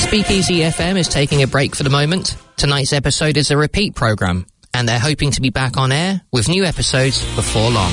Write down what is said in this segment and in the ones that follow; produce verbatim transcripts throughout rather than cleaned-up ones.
Speakeasy F M is taking a break for the moment. Tonight's episode is a repeat programme, and they're hoping to be back on air with new episodes before long.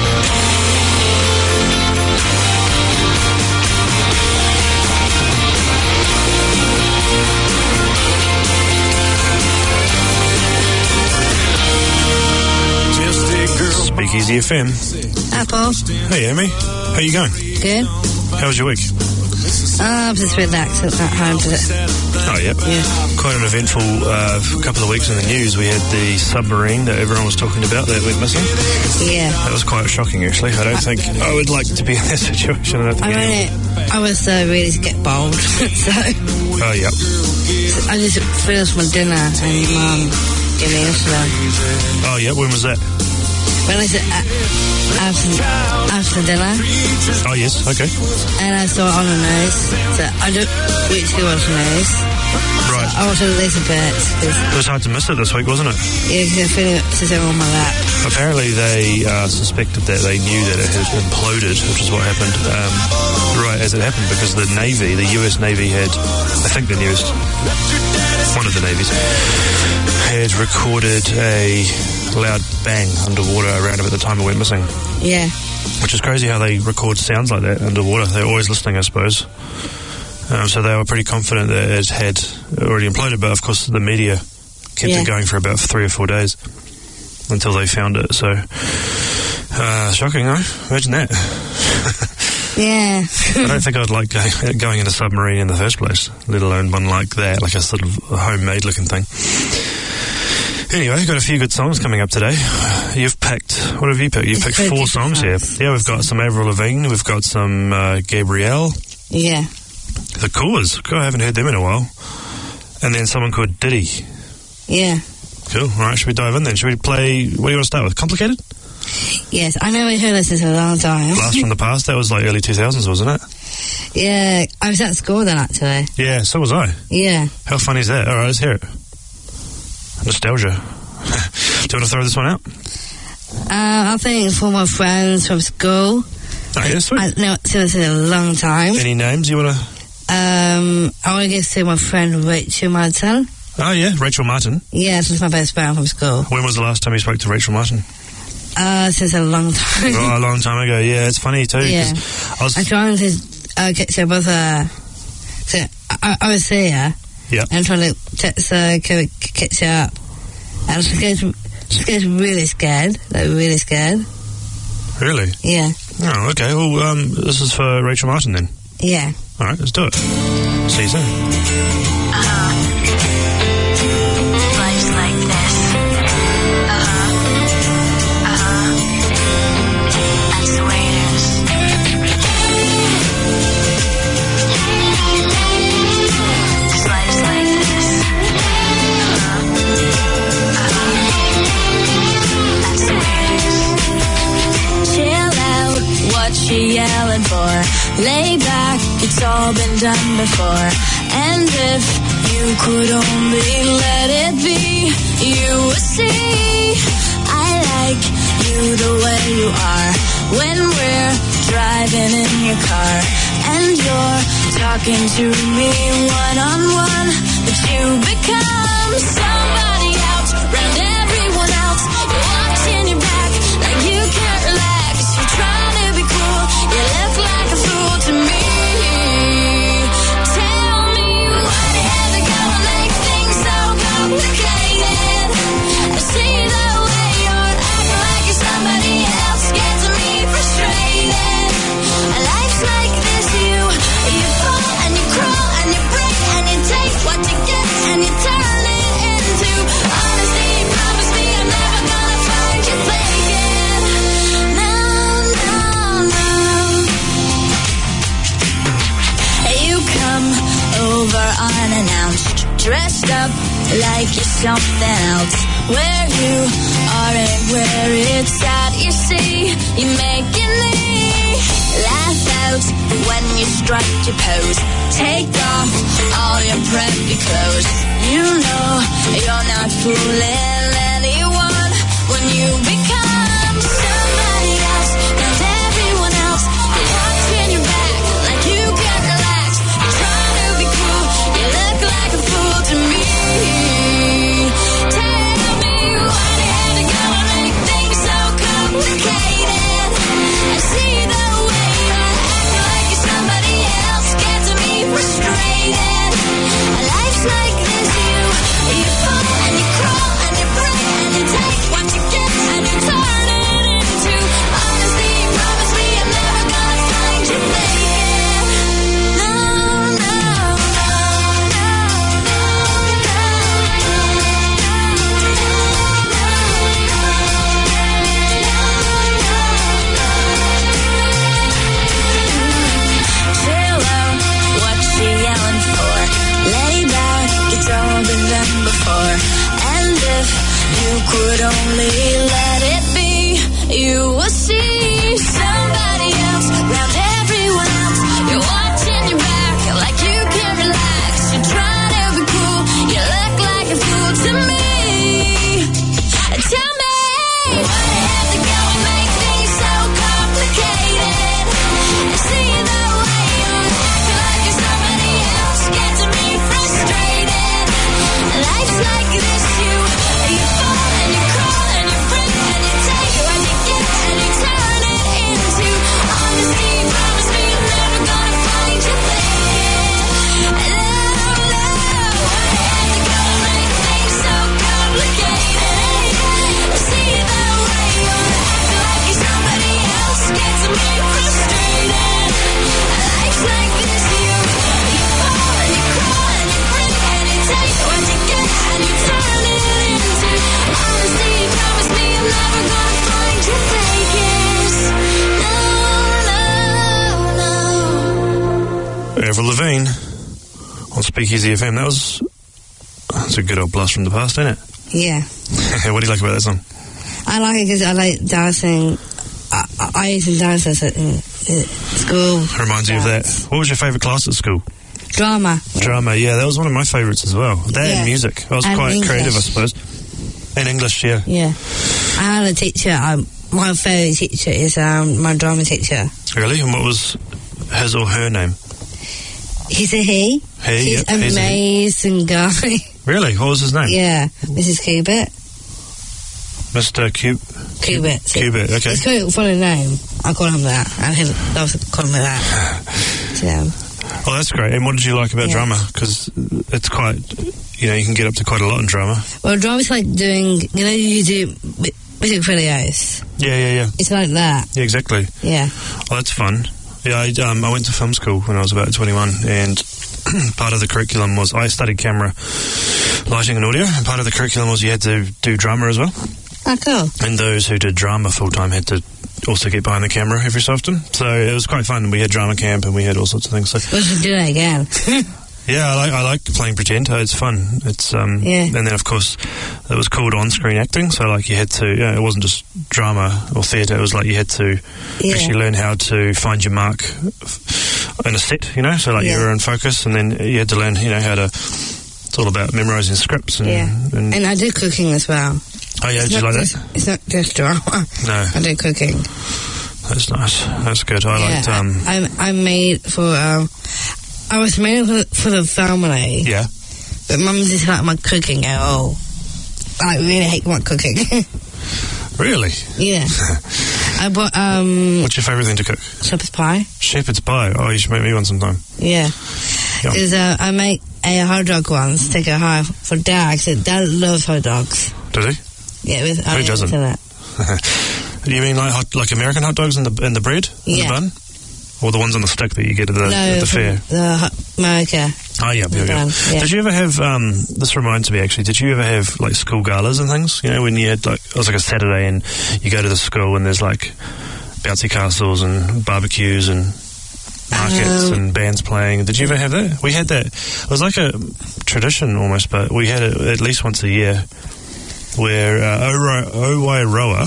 Speakeasy F M. Apple. Hey, Amy. How you going? Good. How was your week? Uh, I'm just relaxed at home today. Oh, yeah. Yeah. Quite an eventful uh, couple of weeks in the news. We had the submarine that everyone was talking about that went missing. Yeah. That was quite shocking, actually. I don't think I would like to be in that situation. I, don't think I mean, it, I was uh, ready to get bold, so... Oh, yeah. I just finished my dinner and Mum gave me yesterday. Oh, yeah. When was that? When I said uh, after, after dinner. Oh, yes. Okay. And I saw it on the news. So I don't really watch the news. Right. So I watched it a little bit. It was hard to miss it this week, wasn't it? Yeah, because I feel it sitting on my lap. Apparently they uh, suspected that they knew that it had imploded, which is what happened um, right as it happened, because the Navy, the U S Navy had, I think the newest, one of the navies, had recorded a loud bang underwater around about the time it went missing. Yeah. Which is crazy how they record sounds like that underwater. They're always listening, I suppose. Um, so they were pretty confident that it had already imploded, but of course the media kept yeah. it going for about three or four days until they found it. So, uh, shocking, though. Imagine that. Yeah. I don't think I'd like going, going in a submarine in the first place, let alone one like that, like a sort of homemade looking thing. Anyway, got a few good songs coming up today. You've picked, what have you picked? You've picked four songs here. Yeah, we've got some Avril Lavigne, we've got some uh, Gabrielle. Yeah. The Coolers. God, I haven't heard them in a while. And then someone called Diddy. Yeah. Cool. All right, should we dive in then? Should we play, what do you want to start with? Complicated? Yes, I know we heard this for a long time. Blast from the Past, that was like early two thousands, wasn't it? Yeah, I was at school then, actually. Yeah, so was I. Yeah. How funny is that? All right, let's hear it. Nostalgia. Do you want to throw this one out? Uh, I think it's for my friends from school. Oh, yeah, sweet. I know it's been a long time. Any names you want to... Um, I want to give to my friend Rachel Martin. Oh, yeah, Rachel Martin. Yeah, she's my best friend from school. When was the last time you spoke to Rachel Martin? Uh, since a long time. Oh, a long time ago, yeah. It's funny, too. Yeah. I was... I'm trying to uh, catch her with her... So, I, I was there. Yeah. And I'm trying to text her, catch her up. And she gets, she gets really scared. Like, really scared. Really? Yeah. Oh, okay. Well, um, this is for Rachel Martin, then. Yeah. All right, let's do it. See you soon. Uh-huh. Life's like this. Uh-huh. Uh-huh. That's the way it is. This life's like this. Uh-huh. Uh-huh. That's the way it is. Chill out, what you yelling for? Lay back, it's all been done before. And if you could only let it be, you would see I like you the way you are. When we're driving in your car and you're talking to me one-on-one, but you become somebody else, round everyone else. You're watching your back like you can't relax. You're trying to be cool, you look like a fool to me. Tell me what is it gonna make things so complicated? I see the way you're acting like you're somebody else, gets me frustrated. Life's like this, you you fall and you crawl and you break and you take what you get and you turn it into honesty. Promise me I'm never gonna find you faking. No, no, no. You come over unannounced, dressed up like you're something else. Where you are and where it's at, you see, you're making me laugh out when you strike your pose. Take off all your preppy clothes. You know you're not fooling anyone when you become somebody else, not everyone else. You're watching your back like you can't relax. You're trying to be cool, you look would only let it be, you will see somebody else around everyone else. You're watching your back like you can relax. You're trying to be cool, you look like a fool to me. Tell me, why do you have to go and make things so complicated? See the way you're acting like you're somebody else, getting me frustrated. Life's like this, you you fall and you crawl and you break and you take what you get and you turn it into honesty. Promise me you're never gonna find your thing. No, no, why do you have to go and make things so complicated? See the way you're acting like you're somebody else, getting me frustrated. Life's like this, you you fall and you crawl and you break and you take what you get and you turn it into honesty. Promise me you're never gonna find your fakest. No, no, no. Avril Lavigne on Speakeasy F M. That was that's a good old blast from the past, isn't it? Yeah. What do you like about that song? I like it because I like dancing. I, I, I used to dance at in, in school. Reminds you of that. What was your favourite class at school? Drama. Drama, yeah, that was one of my favourites as well. That Yeah. and music. I was And quite English. creative, I suppose. And English, yeah. Yeah. I had a teacher. Um, my favourite teacher is um, my drama teacher. Really? And what was his or her name? He's a he. He, He's yep, an he's a he. amazing guy. Really? What was his name? Yeah. Missus Kubert. Mister Cube. Kubert. Kubert, okay. It's quite a funny name. I call him that. And he loves to call him that. So, Oh, that's great. And what did you like about Yeah. drama? Because it's quite, you know, you can get up to quite a lot in drama. well, drama's like doing, you know, you do mi- music videos. Yeah, yeah, yeah. It's like that. Yeah, exactly. Yeah. Oh, that's fun. Yeah, I, um, I went to film school when I was about twenty-one, and part of the curriculum was, I studied camera, lighting and audio, and part of the curriculum was you had to do drama as well. Oh, cool. And those who did drama full-time had to also get behind the camera every so often. So it was quite fun. We had drama camp and we had all sorts of things. So We should do that again. yeah, I like I like playing pretend. It's fun. It's um, Yeah. and then of course it was called on-screen acting. So like you had to, yeah, it wasn't just drama or theatre. It was like you had to Yeah. actually learn how to find your mark f- in a set. You know, so like you Yeah. were in focus, and then you had to learn, you know, how to. It's all about memorising scripts and. Yeah. and And I do cooking as well. oh yeah, It's did you not like just, that? It's not just drama. No, I do cooking. that's nice. That's good. I liked. yeah, Um, I, I, I made for, um, I was made for, for the family, yeah. but Mum didn't like my cooking at all. I really hate my cooking. Really? yeah. I bought, um, What's your favourite thing to cook? shepherd's pie. Shepherd's pie. Oh, you should make me one sometime. Yeah. Yeah. Is uh, I make a hot dog once, take a hot for Dad, because Dad loves hot dogs. Does he? Yeah, with Who onions doesn't? in it. Do you mean like hot, like American hot dogs in the in the bread, in Yeah. the bun, or the ones on the stick that you get at the, No, at the from fair? the hot America. Oh yeah, yeah, yeah. bun, yeah. Did you ever have? Um, this reminds me actually. Did you ever have like school galas and things? You know, when you had like it was like a Saturday and you go to the school and there's like bouncy castles and barbecues and markets Um, and bands playing. Did you ever have that? We had that. It was like a tradition almost, but we had it at least once a year where uh, Oro- Owairoa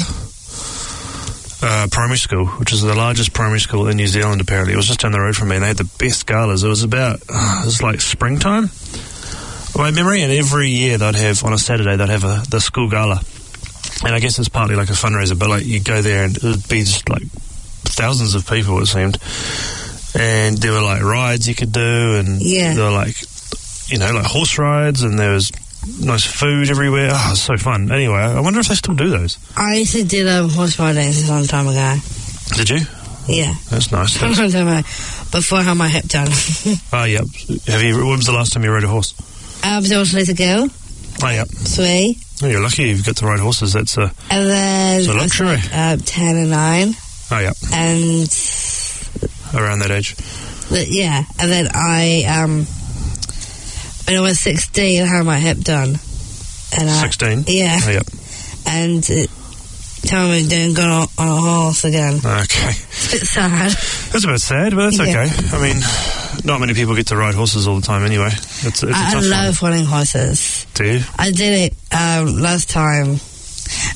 uh, Primary School, which is the largest primary school in New Zealand apparently, it was just down the road from me, and they had the best galas. It was about, uh, it was like springtime, by memory, and every year they'd have, on a Saturday, they'd have a, the school gala. And I guess it's partly like a fundraiser, but like you go there and it would be just like thousands of people, it seemed. And there were like rides you could do, and Yeah. there were like, you know, like horse rides, and there was nice food everywhere. Oh, it was so fun. Anyway, I wonder if they still do those. I used to do um, horse riding a long time ago. Did you? Yeah. That's nice. A long That's, time ago. Before I had my hip done. oh, yeah. Have you? When was the last time you rode a horse? I was also little girl. Oh, yeah. Three. Oh, you're lucky you've got to ride horses. That's a. And then It's a I was luxury. like, uh, ten and nine. Oh, yeah. And Around that age. But yeah, and then I, um, when I was sixteen, I had my hip done. And I, Sixteen. Yeah. Oh, yeah. And it, tell me doing go on, on a horse again. Okay. It's a bit sad. That's a bit sad, but that's Yeah. okay. I mean, not many people get to ride horses all the time anyway. It's, it's a I, I tough love riding horses. one. Do you? I did it um, last time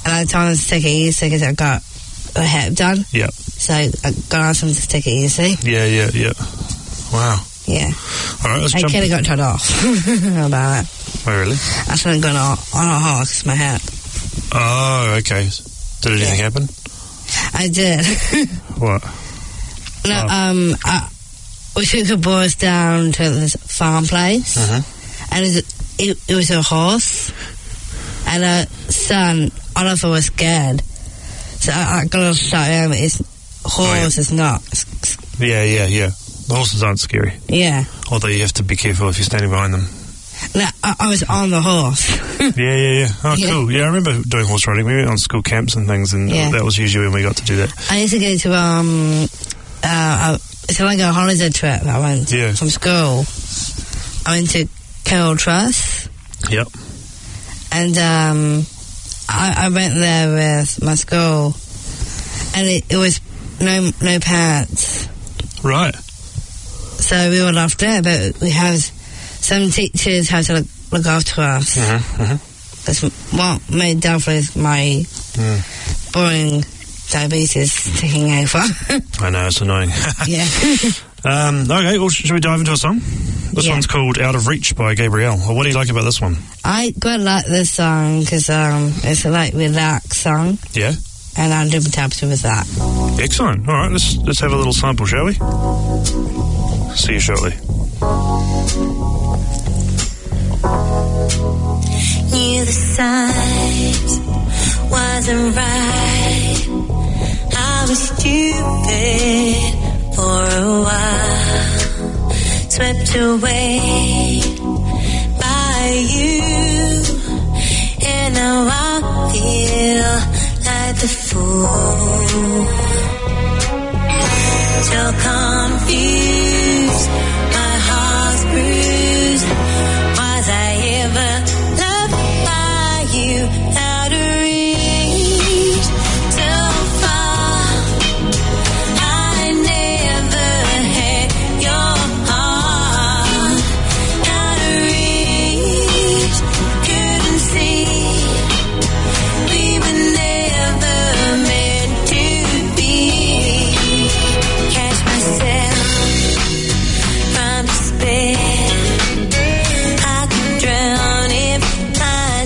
and I told them to take it easy because I got a hair done. Yeah. So I got asked them to take it easy. Yeah, yeah, yeah. Wow. Yeah. All right, let's I jump... kind of got turned off about it. Oh, really? I started going on, on a horse, my hat. Oh, okay. Did anything Yeah. happen? I did. What? No, Oh. um, I, we took the boys down to this farm place, Uh-huh. and it, it, it was a horse, and a son, all of us were scared. So I, I got to shout him, his horse Oh, yeah. is not. Yeah, yeah, yeah. The horses aren't scary. Yeah. Although you have to be careful if you're standing behind them. No, I, I was on the horse. Yeah, yeah, yeah. Oh, Yeah. cool. Yeah, I remember doing horse riding. We went on school camps and things, and Yeah. that was usually when we got to do that. I used to go to, um, uh, it's like a holiday trip I went Yeah. from school. I went to Carroll Trust. Yep. And um, I, I went there with my school, and it, it was no no parents, Right. so we were left there. But we have some teachers had to look, look after us. Mm-hmm, mm-hmm. That's what made definitely my Mm. boring diabetes taking over. I know, it's annoying. Yeah. um, okay, well, sh- shall we dive into a song? This Yeah. one's called Out of Reach by Gabrielle. Well, what do you like about this one? I quite like this song because um, it's a like relaxed song, Yeah? and I'm super happy with that. Excellent. All right, let's let's have a little sample, shall we? See you shortly. Knew the signs wasn't right. I was stupid for a while, swept away by you, and now I feel like the fool. So confused, my heart's bruised. Was I ever loved by you? Out of reach, so far. I never had your heart. Out of reach, couldn't see. We were never meant to be. Catch myself from despair. I could drown if I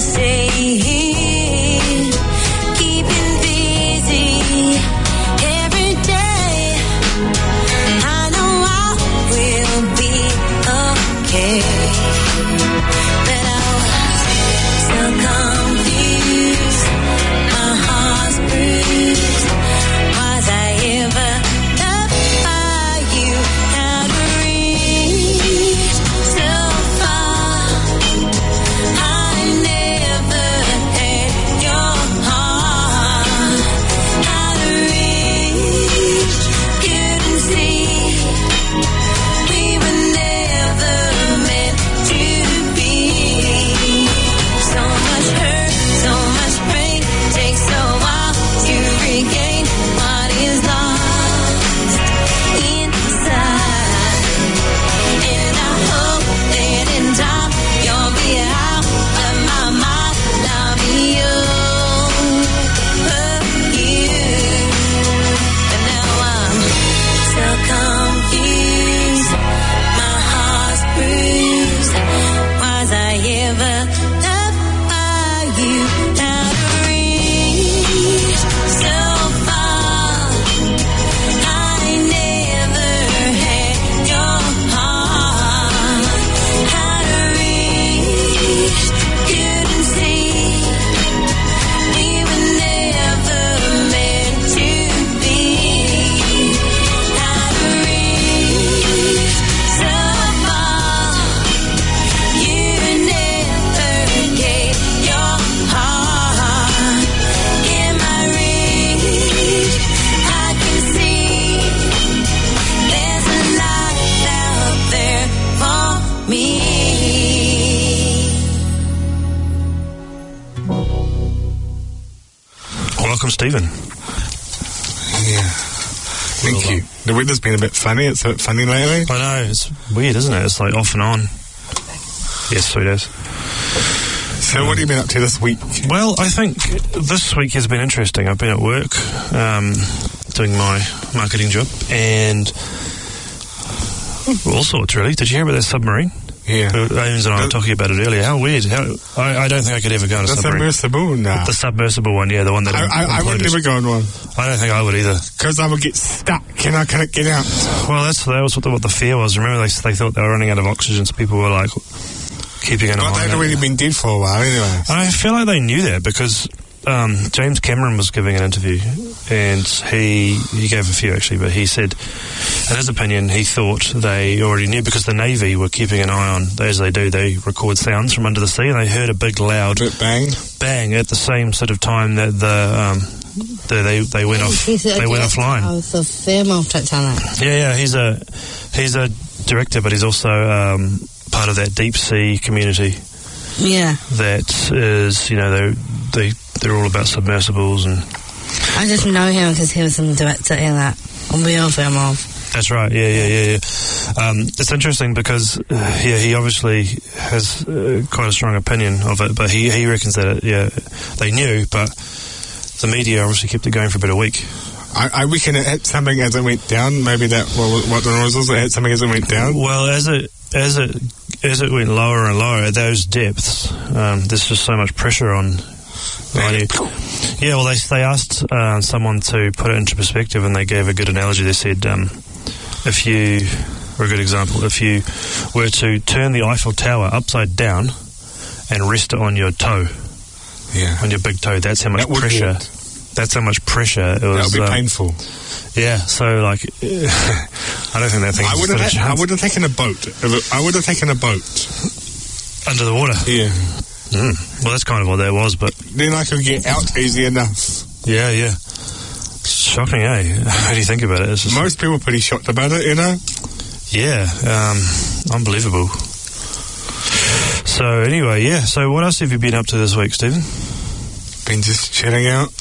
stayed. Keeping busy every day. I know I will be okay. But I was so confused. My heart's bruised. Was I ever loved by you? Out of reach, so far. I never had your heart. Out of reach, couldn't see. We were never meant to be. So much hurt, so much pain. Takes a while to regain what is lost inside. And I hope that in time you'll be out of my mind. I'll be over you. But now I'm so confused. My heart's bruised. Was I ever loved by you? Out of reach, so far. I never had your heart. Out of reach, couldn't see. We were never meant to be. Out of reach, so far. You never gave your heart. In my reach, I can see there's a light out there for me. Welcome, Stephen. Yeah. Thank you. The weather's been a bit funny. It's a bit funny lately. I know, it's weird, isn't it? It's like off and on. Yes, sweet as. So what have you been up to this week? Well, I think this week has been interesting. I've been at work um, doing my marketing job and all sorts, really. Did you hear about that submarine? Yeah. Ames and I were talking about it earlier. How weird. How, I, I don't think I could ever go on a The submarine. submersible? Nah. The submersible one, yeah, the one that I, I, I would imploded. never go on one. I don't think I would either. Because I would get stuck and I couldn't get out. Well, that's that was what the, what the fear was. Remember, they, they thought they were running out of oxygen, so people were like keeping an eye But on they'd it. already been dead for a while anyway. I feel like they knew that because um, James Cameron was giving an interview and he he gave a few actually, but he said, in his opinion, he thought they already knew because the Navy were keeping an eye on, as they do, they record sounds from under the sea and they heard a big loud Bit bang. bang at the same sort of time that the um, the, they they went off He's a they went director offline. of the film of Titanic. Yeah, yeah, he's a he's a director, but he's also um, part of that deep sea community Yeah. that is, you know, they they they're all about submersibles and. I just know him because he was the director in that real film of. That's right. Yeah, yeah, yeah, yeah. Um, it's interesting because uh, yeah, he obviously has uh, quite a strong opinion of it, but he he reckons that it, yeah, they knew, but the media obviously kept it going for about a week. I, I reckon it hit something as it went down. Maybe that well, what the noise was. It hit something as it went down. Well, as it as it as it went lower and lower at those depths, um, there's just so much pressure on. on you. Yeah, well, they they asked uh, someone to put it into perspective, and they gave a good analogy. They said, um, if you, or a good example, if you were to turn the Eiffel Tower upside down and rest it on your toe, Yeah. on your big toe, that's how much That would pressure. hurt. That's how much pressure it That was. would be uh, painful. Yeah, so like, I don't think that thing. I would have. stood a I chance. would have taken a boat. If it- I would have taken a boat. Under the water. Yeah. Mm. Well, that's kind of what that was, but Then I could get out easy enough. yeah, yeah. Shocking, eh? How do you think about it? It's just, Most people are pretty shocked about it, you know. yeah, um, unbelievable. So anyway, yeah. So what else have you been up to this week, Stephen? Been just chilling out.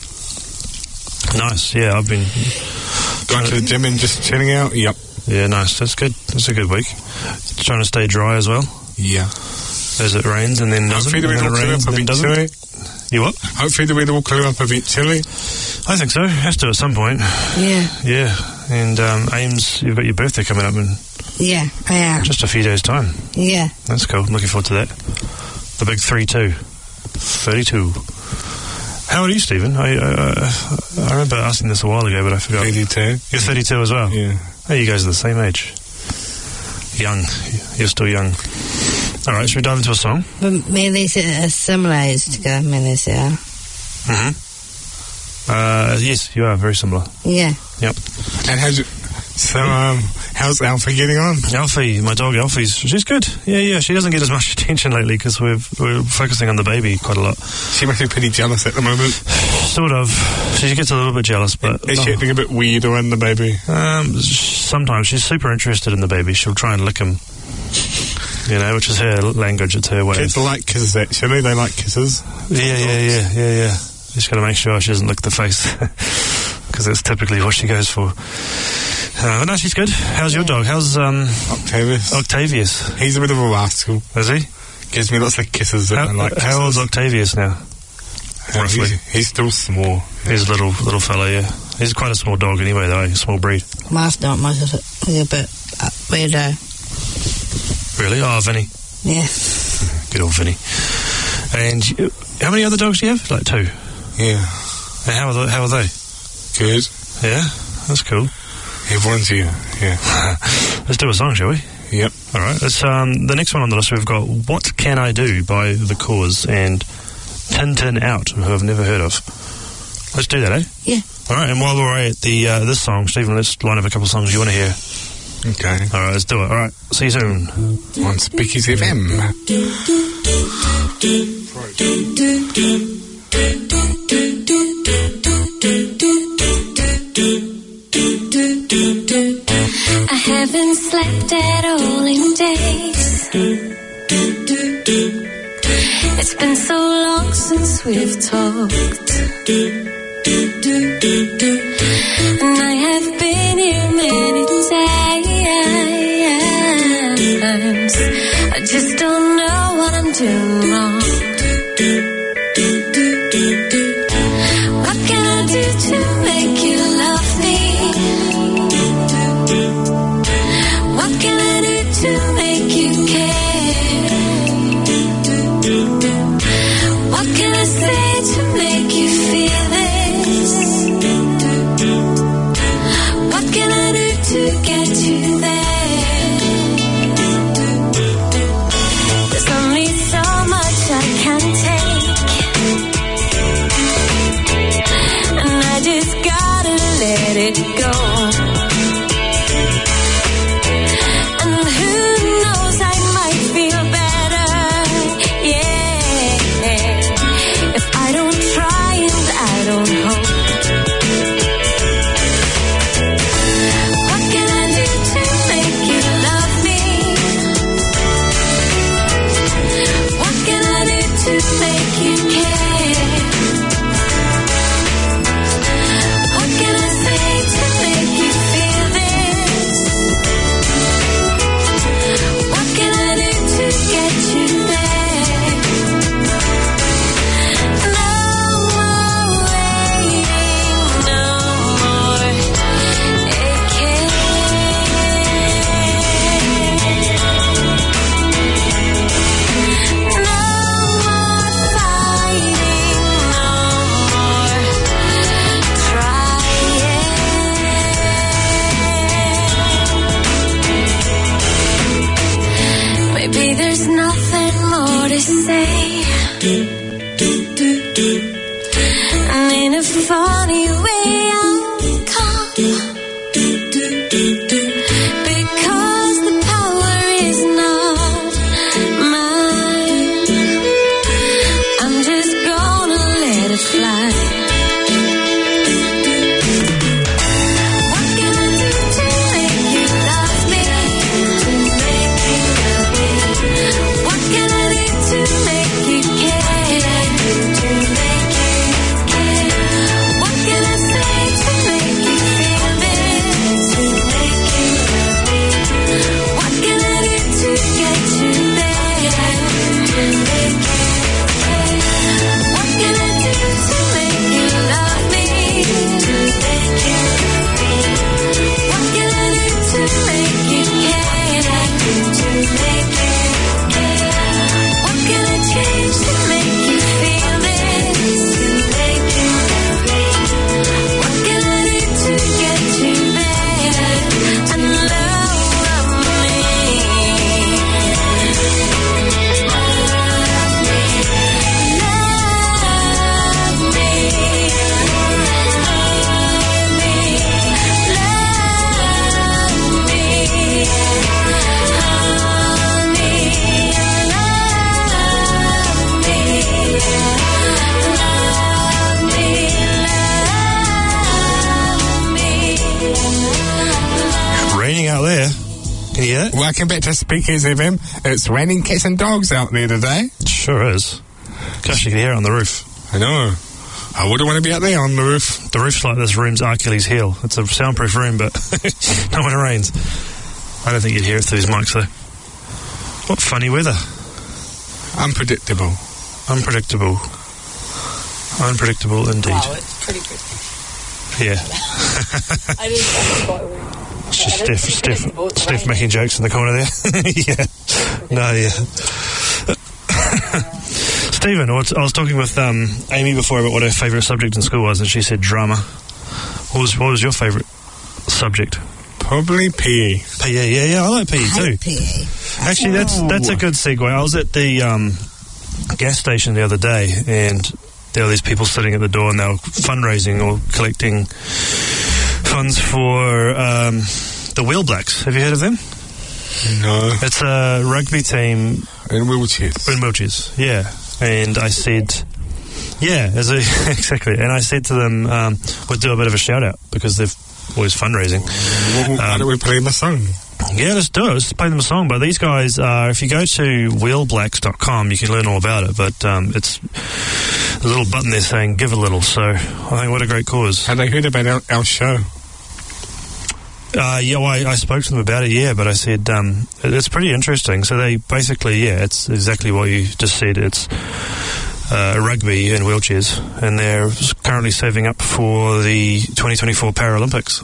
Nice. Yeah, I've been. Going to the gym and just chilling out. Yep. Yeah, nice. That's good. That's a good week. Trying to stay dry as well Yeah. as it rains and then doesn't. Hopefully the and then weather will it clear rains up and then doesn't. eventually. You what? Hopefully the weather will clear up eventually. I think so. Has to at some point. Yeah. Yeah. And um, Ames, you've got your birthday coming up in Yeah, I am. just a few days' time. Yeah. That's cool. I'm looking forward to that. The big three two. thirty-two. How old are you, Stephen? I, uh, I remember asking this a while ago, but I forgot. thirty-two. You're thirty-two as well? Yeah. Oh, you guys are the same age. Young. You're still young. All right, should we dive into a song? But me and Lisa are similar age together, me and Lisa are. Mm-hmm. Uh, yes, you are very similar. Yeah. Yep. And how's it, so um how's Alfie getting on? Alfie, my dog Alfie's, she's good. Yeah, yeah, she doesn't get as much attention lately because we're, we're focusing on the baby quite a lot. She must be pretty jealous at the moment. Sort of. She gets a little bit jealous, but... Is she acting a bit weird around the baby? Um, sometimes she's super interested in the baby. She'll try and lick him. You know, which is her language. It's her way. Kids of, like kisses actually. They like kisses. yeah, yeah, yeah, yeah, yeah. Just got to make sure she doesn't lick the face because that's typically what she goes for. Uh, no, she's good. How's your dog? How's um Octavius. Octavius? He's a bit of a rascal. Is he? Gives me lots of kisses. How, and I like kisses. how old's Octavius now? Um, roughly? he's, he's still small. He's a little little fella, yeah. He's quite a small dog anyway, though. A small breed. Mine's not much of it. He's a bit uh, weirdo. Really? Oh, Vinny. Yeah. Good old Vinny. And you, how many other dogs do you have? Like two. Yeah. And how are they? How are they? Good. Yeah, that's cool. Everyone's here. Yeah. Let's do a song, shall we? Yep. All right. Let's, um, the next one on the list, we've got What Can I Do by The Cause and Tintin Out, who I've never heard of. Let's do that, eh? Yeah. All right. And while we're at the uh, this song, Stephen, let's line up a couple of songs you want to hear. Okay. All right, let's do it. All right. See you soon. On Speakeasy F M. I haven't slept at all in days. It's been so long since we've talked. And I have been here many times. I just don't know what I'm doing wrong. What can I do to make you love me? What can I do to make you care? What can I say to make you feel this? What can I do to get you there? There's only so much I can take, and I just gotta let it go. And who knows, I might feel better, yeah, if I don't try and I don't hope. What can I do to make you love me? What can I do to make you care? What can I say to make you feel this? What can I do to get you there? No more waiting, no more aching. No more fighting, no more trying. Maybe there's nothing more to say. And in a funny way I'll come, because the power is not mine. I'm just gonna let it fly. What can I do to make you love me? To make you love me. What can I do to make you care? To make you care. What can I say to make you feel this? To make you love me. What can I do to get you there? To make you care. What can I do to make you love me? To make you love me. What can I do to make you care? To make you care. What can I change to make you feel this? To make you love me. What can I do to get you there and love me? Love me. Love me. Love me. Love me. Honey, love me. Love me. Love me. Raining out there. Can you hear it? Welcome back to Speakers F M. It's raining cats and dogs out there today. It sure is. Gosh, you can hear it on the roof. I know. I wouldn't want to be out there on the roof. The roof's like this room's Achilles heel. It's a soundproof room, but not when it rains. I don't think you'd hear it through these mics, though. What funny weather. Unpredictable. Unpredictable. Unpredictable indeed. Wow, it's pretty good. Yeah. I didn't think quite weird. It's just Steph, Steph, Steph making jokes in the corner there. Yeah. No, yeah. Stephen, I was, I was talking with um, Amy before about what her favourite subject in school was, and she said drama. What was, what was your favourite subject? Probably P E. P E, yeah, yeah, I like P E too. P E. Actually, that's that's a good segue. I was at the um, gas station the other day, and there were these people sitting at the door, and they were fundraising or collecting funds for um, the Wheel Blacks. Have you heard of them? No. It's a rugby team In wheelchairs. in wheelchairs. Yeah, and I said, yeah, as a, exactly. And I said to them, um, we'll do a bit of a shout out because they've always fundraising. Well, why Um, don't we play them a song? Yeah, let's do it. Let's play them a song. But these guys, uh, if you go to wheel blacks dot com, you can learn all about it. But um, it's a little button there saying give a little. So I think what a great cause. Have they heard about our, our show? Uh, yeah, well, I, I spoke to them about it, yeah, but I said um, it, it's pretty interesting. So they basically, yeah, it's exactly what you just said. It's uh, rugby in wheelchairs, and they're currently saving up for the twenty twenty-four Paralympics.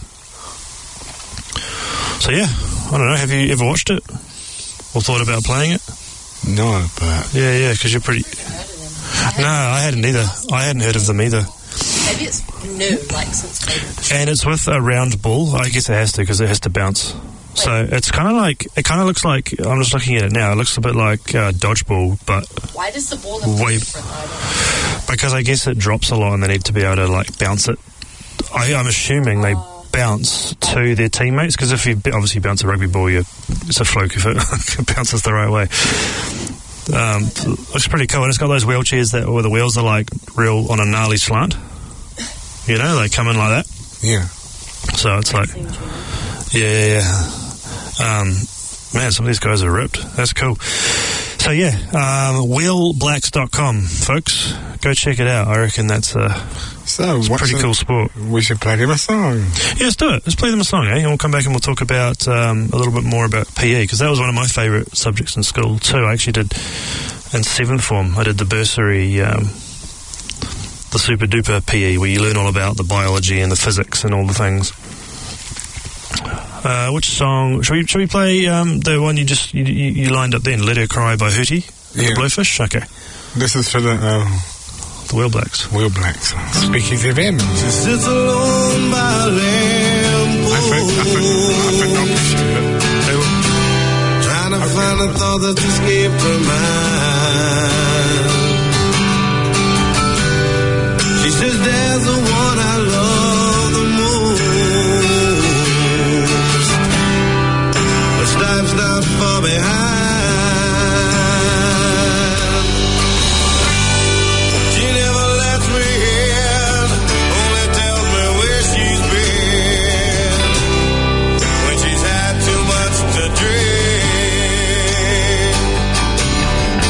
So yeah, I don't know, have you ever watched it? Or thought about playing it? No, but... Yeah, yeah, because you're pretty... No, I hadn't either. I hadn't heard of them either. Maybe it's new, like since COVID. And it's with a round ball. I guess it has to, because it has to bounce. So it's kind of like, it kind of looks like, I'm just looking at it now, it looks a bit like uh, dodgeball, but... Why does the ball look way, different? I don't know. Because I guess it drops a lot and they need to be able to, like, bounce it. I, I'm assuming they bounce to their teammates, because if you obviously bounce a rugby ball, you it's a fluke if it bounces the right way. Um, looks pretty cool, and it's got those wheelchairs that where the wheels are like real on a gnarly slant. You know, they come in like that. Yeah. So it's like, yeah, yeah, yeah. Um, man, some of these guys are ripped. That's cool. So yeah, um, wheel blacks dot com, folks. Go check it out. I reckon that's a, so, it's a pretty the, cool sport. We should play them a song. Yeah, let's do it. Let's play them a song, eh? And we'll come back and we'll talk about um, a little bit more about P E, because that was one of my favourite subjects in school too. I actually did in seventh form. I did the bursary, um, the super duper P E, where you learn all about the biology and the physics and all the things. Uh, which song should we should we play? Um, the one you just you, you, you lined up then, "Let Her Cry" by Hootie, yeah. The Blowfish. Okay, this is for the uh, the Wheel Blacks. Wheel Blacks. Speaking of them, she sits alone by a lamp. I think I think I think I'll appreciate it. They were trying to okay. find a thought that escaped her mind. She says, "There's the one I love the most. Life's not far behind. She never lets me in, only tells me where she's been when she's had too much to drink.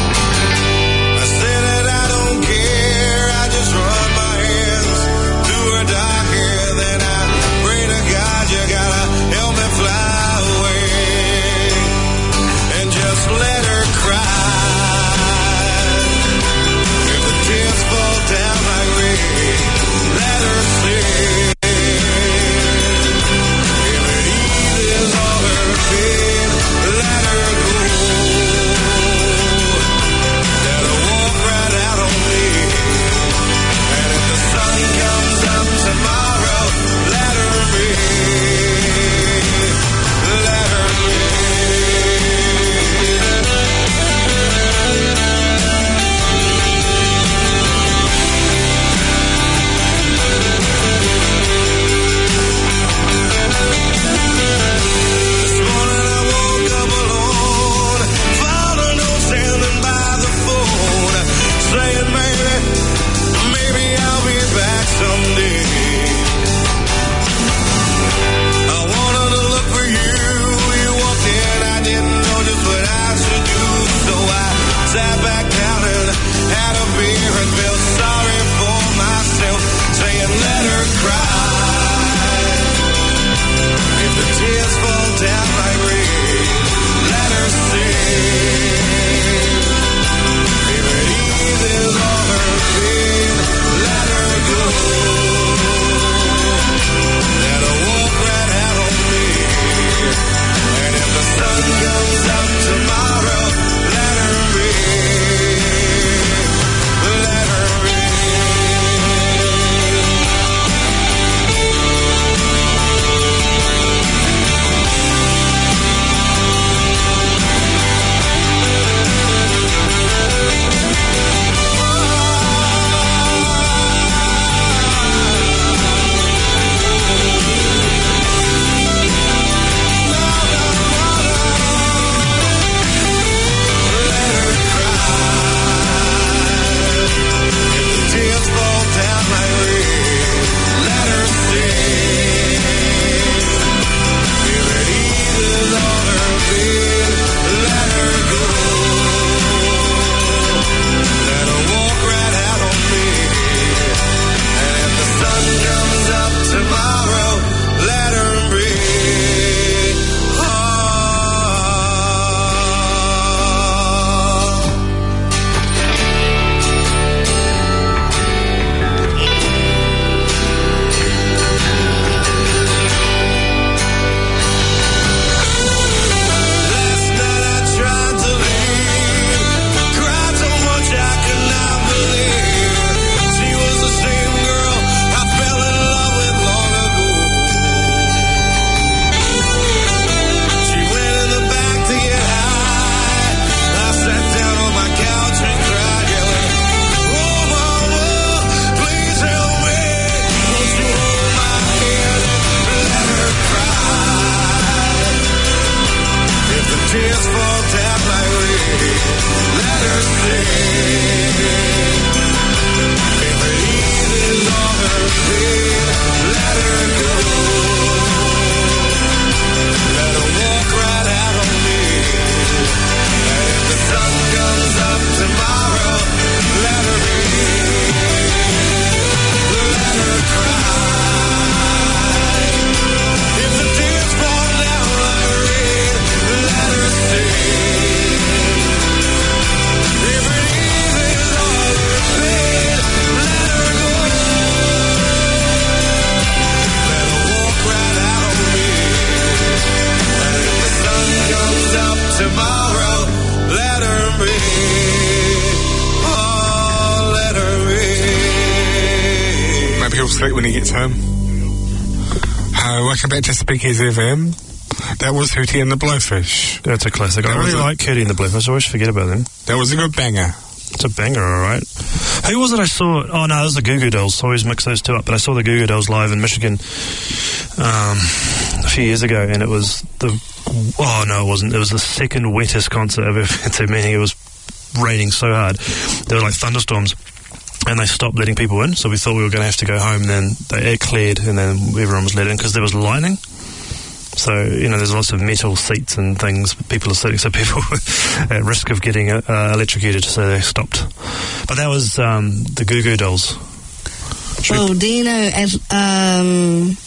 sleep when he gets home. Uh, welcome back to Speakeasy F M. That was Hootie and the Blowfish. That's a classic. That I was really a- like Hootie and the Blowfish. I always forget about them. That was a good banger. It's a banger, all right. Who was it I saw? Oh, no, it was the Goo Goo Dolls. I always mix those two up. But I saw the Goo Goo Dolls live in Michigan um, a few years ago, and it was the... Oh, no, it wasn't. It was the second wettest concert I've ever been to, meaning it was raining so hard. There were, like, thunderstorms, and they stopped letting people in, so we thought we were going to have to go home. Then they, it cleared, and then everyone was let in because there was lightning. So, you know, there's lots of metal seats and things people are sitting, so people were at risk of getting uh, electrocuted, so they stopped. But that was um, the Goo Goo Dolls. Should Well, do you know um,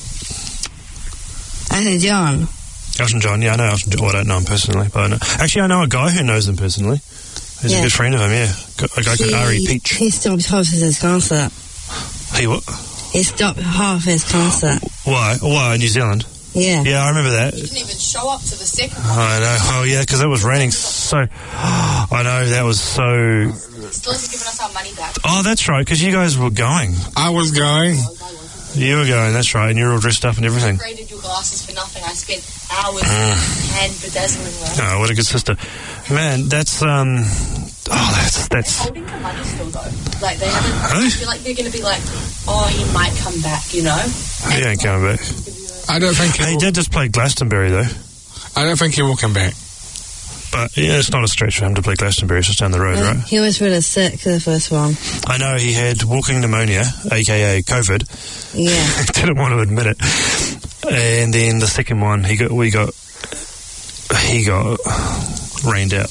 Elton John? Elton John, yeah, I know Elton John. Well, I don't know him personally, but I know. Actually, I know a guy who knows him personally. He's Yeah. a good friend of him, yeah. A guy called Ari Peach. He stopped half his concert. He what? He stopped half his concert. Why? Why, in New Zealand? Yeah. Yeah, I remember that. You didn't even show up to the second one. I know. Oh, yeah, because it was raining so... I know, that was so... Still hasn't given us our money back. Oh, that's right, because you guys were going. I was going. You were going, that's right, and you're all dressed up and everything. I upgraded your glasses for nothing. I spent hours Mm. hand bedazzling them. Oh, what a good sister. Man, that's, um... Oh, that's... They're that's holding the money still, though. Like, they haven't... Really? I feel like they're going to be like, oh, he might come back, you know? he ain't coming back. I don't think he, He will, did just play Glastonbury, though. I don't think he will come back. But, yeah, it's not a stretch for him to play Glastonbury. It's just down the road, right? He was really sick the first one. I know he had walking pneumonia, a k a. COVID. Yeah. Didn't want to admit it. And then the second one, he got, we got, he got rained out.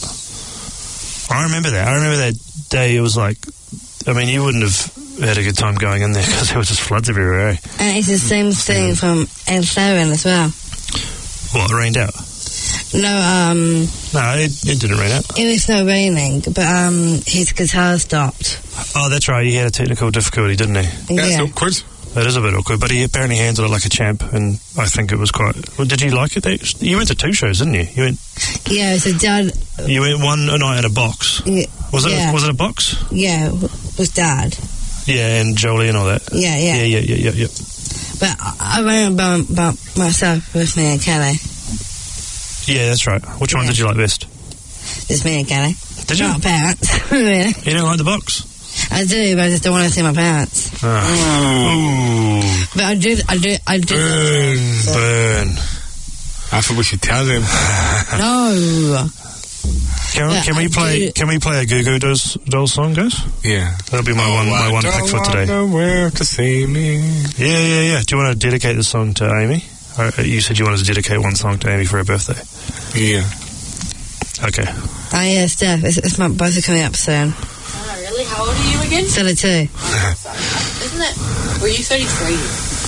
I remember that. I remember that day. It was like, I mean, you wouldn't have had a good time going in there because there was just floods everywhere, eh? And it's the same thing from Ed Sheeran as well. What, rained out? No, um, No, it, it didn't rain out. it was not raining, but um, his guitar stopped. Oh, that's right. He had a technical difficulty, didn't he? That's yeah. awkward. That is a bit awkward, but he apparently handled it like a champ, and I think it was quite... Well, did you like it? You went to two shows, didn't you? You went Yeah, so Dad, You went one night at a box. yeah, Was it yeah, Was it a box? yeah, with Dad. Yeah, and Jolie and all that. Yeah, yeah. Yeah, yeah, yeah, yeah, yeah. But I I remember about, about myself with me and Kelly. Yeah, that's right. Which one Yeah. did you like best? It's me and Kelly. Did you? Not parents. really. You don't like the box? I do, but I just don't want to see my parents. Ah. Ooh. But I do, I do, I do. Burn. Burn. I thought we should tell them. No. Can, Yeah, can we I play? do- Can we play a Goo Goo Dolls, Dolls song, guys? Yeah. That'll be my one. My one pick for today. Don't where to see me. Yeah, yeah, yeah. Do you want to dedicate the song to Amy? Uh, you said you wanted to dedicate one song to Amy for her birthday. Yeah. Okay. Oh yeah, Steph, it's, it's my birthday coming up soon. Oh, really? How old are you again? thirty-two. Isn't it? Were you thirty-three?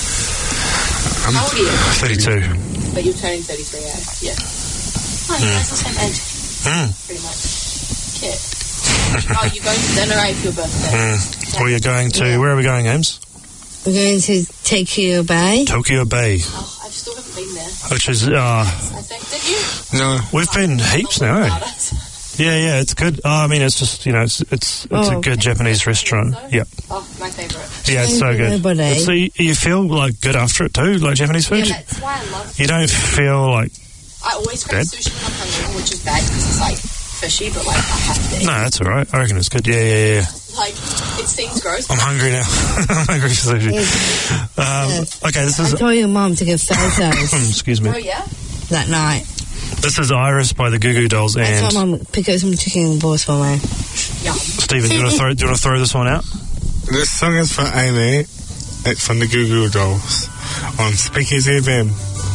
How old are you? Thirty-two. But you're turning thirty-three, eh? Yeah. Oh, you guys are the same age, Mm. pretty much. Okay. Oh, you're going to dinner, right, for your birthday? Mm. Where are you going to? Where are we going, Ames? We're going to Tokyo Bay. Tokyo Bay, Oh, I still haven't been there. which is uh, I think. Did you? No. we've been heaps now. Eh? About it. Yeah, yeah, it's good. Oh, I mean, it's just you know, it's it's, it's a Oh. good Japanese restaurant. Yep. Oh, my favourite. Yeah, it's so Thank you, good. everybody. It's, so you, you feel like good after it too, like Japanese food. Yeah, that's why I love. You don't feel like I always crave Bad? sushi when I'm hungry, which is bad because it's like fishy, but like I have to. eat. no, that's all right. I reckon it's good. Yeah, yeah, yeah. Like it seems gross. I'm hungry now. I'm hungry for sushi. Um, okay, this I is. told your mum to get photos Excuse Oh me. yeah. that night. This is Iris by the Goo Goo Dolls I and told Mum pick up some chicken balls for me. Yum. Stephen. Do you want to throw? Do you want to throw this one out? This song is for Amy. It's from the Goo Goo Dolls on Speakeasy F M.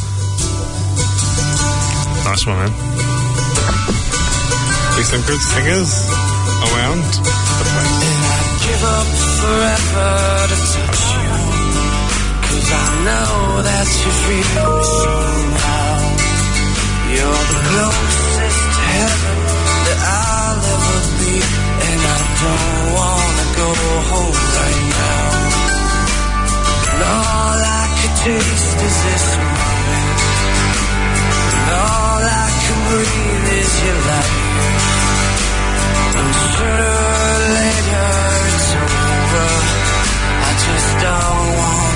Nice one, man. There's some good singers around the place. Give up forever to touch you, 'cause I know that you feel me somehow. You're the closest to heaven that I'll ever be, and I don't wanna go home right now. And all I could taste is this moment, and all I can breathe is your light. And sooner or later it's over, I just don't want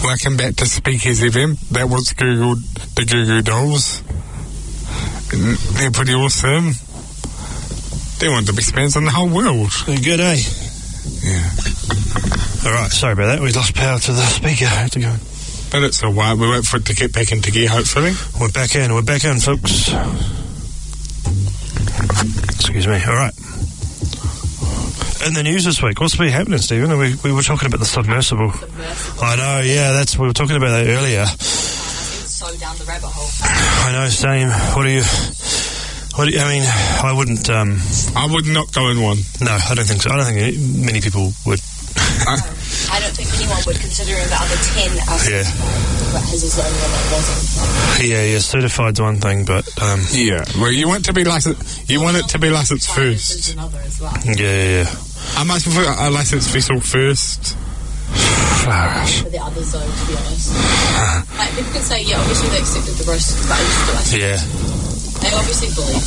welcome back to Speakeasy F M. That was Google, the Goo Goo Dolls. And they're pretty awesome. They're one of the best bands in the whole world. They're good, eh? Yeah. Alright, sorry about that. We lost power to the speaker. I had to go. But it's alright. We wait for it to get back into gear, hopefully. We're back in. We're back in, folks. Excuse me. Alright. In the news this week, what's been happening, Stephen? We, we were talking about the submersible. submersible. I know, yeah, that's we were talking about that earlier. So down the rabbit hole. I know, same. What do you... What do you, I mean, I wouldn't... Um, I would not go in one. No, I don't think so. I don't think any, many people would. I, I don't think anyone would, considering the other ten are yeah. certified, but his is the only one that wasn't. Yeah, yeah, certified's one thing, but... Um, yeah, well, you want to be licensed... You want it to be licensed first. Another as well. Yeah, yeah, yeah. I much prefer a licensed vessel first. For the others, though, to be honest. Like, people can say, yeah, obviously they accepted the roast, but it's still like, yeah. They obviously believe.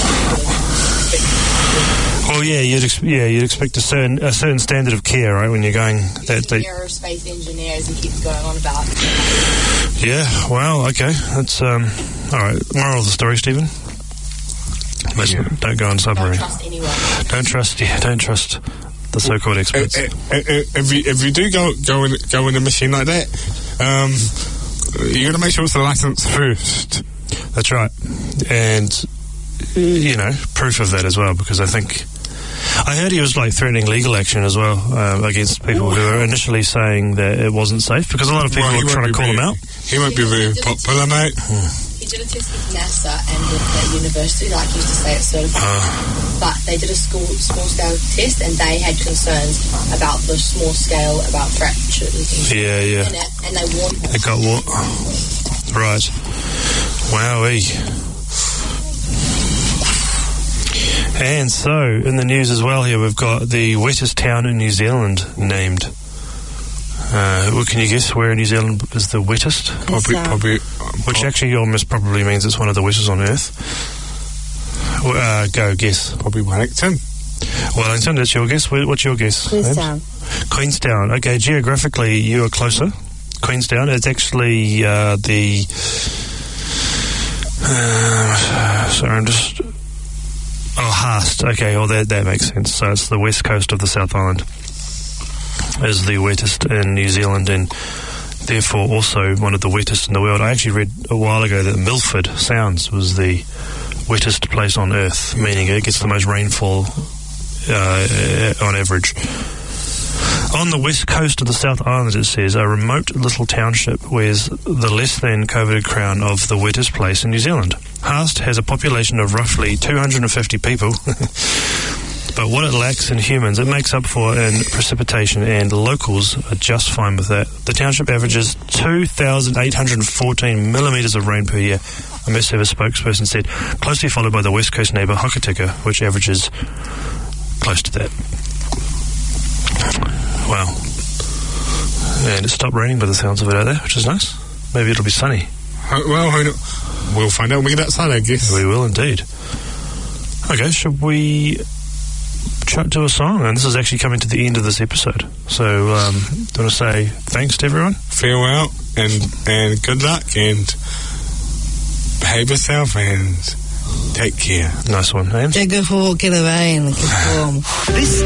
Well, yeah, you'd ex- yeah you'd expect a certain a certain standard of care, right, when you're going that. The aerospace engineers and keeps going on about. Yeah. Well, okay. That's um. All right. Moral of the story, Stephen. Yeah. Don't go on submarine. Don't trust anyone. Don't trust. Yeah. Don't trust the so-called experts. Uh, uh, uh, if you if you do go go in go in a machine like that, um, you got to make sure it's a license first. That's right, and you know, proof of that as well, because I think I heard he was like threatening legal action as well uh, against people who were initially saying that it wasn't safe, because a lot of people well, were trying to call very, him out. He won't be very popular, mate. Hmm. He did a test with NASA and with the university, like he used to say, it's certified. Uh, but they did a school small scale test, and they had concerns about the small scale, about fractures. And yeah, yeah. And, it, and they warned him. It got what? Right. Wowee. And so, in the news as well here, we've got the wettest town in New Zealand named. Uh, well, can you guess where in New Zealand is the wettest? Probably, probably, which actually almost probably means it's one of the wettest on Earth. Uh, go, guess. Probably Wellington. Wellington, that's your guess. What's your guess? Queenstown. Queenstown. Okay, geographically, you are closer. Queenstown. It's actually uh, the... Uh, sorry, I'm just... Oh, Haast. Okay, well, that, that makes sense. So it's the west coast of the South Island. Is the wettest in New Zealand, and therefore also one of the wettest in the world. I actually read a while ago that Milford Sounds was the wettest place on Earth, meaning it gets the most rainfall uh, on average. On the west coast of the South Island, it says, a remote little township wears the less than coveted crown of the wettest place in New Zealand. Haast has a population of roughly two hundred fifty people, but what it lacks in humans, it makes up for in precipitation, and locals are just fine with that. The township averages two thousand eight hundred fourteen millimetres of rain per year, a Met Service spokesperson said, closely followed by the west coast neighbour Hokitika, which averages close to that. Wow. And it stopped raining by the sounds of it out there, which is nice. Maybe it'll be sunny. Uh, well, we'll find out when we get outside, I guess. We will indeed. Okay, should we chuck to a song? And this is actually coming to the end of this episode. So, um, do you want to say thanks to everyone? Farewell, and, and good luck, and behave yourself, and take care. Nice one, Ames. Don't go for a walk in the rain. It's warm. This